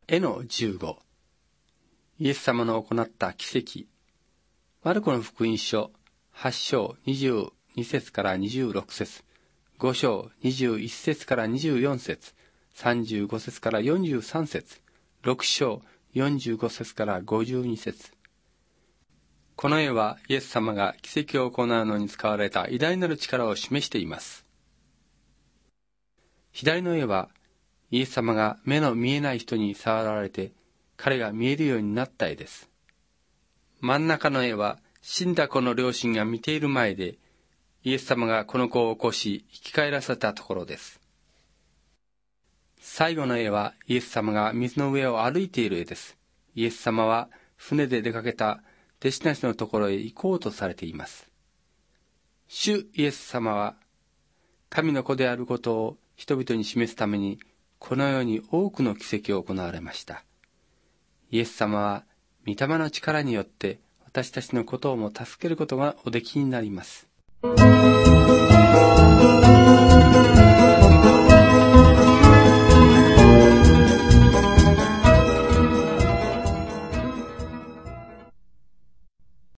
絵の15、イエス様の行った奇跡。マルコの福音書8章22節から26節、5章21節から24節、35節から43節、6章45節から52節。この絵はイエス様が奇跡を行うのに使われた偉大なる力を示しています。左の絵はイエス様が目の見えない人に触られて彼が見えるようになった絵です。真ん中の絵は死んだ子の両親が見ている前でイエス様がこの子を起こし生き返らせたところです。最後の絵はイエス様が水の上を歩いている絵です。イエス様は船で出かけた弟子たちのところへ行こうとされています。主イエス様は神の子であることを人々に示すためにこのように多くの奇跡を行われました。イエス様は御霊の力によって私たちのことをも助けることがおできになります。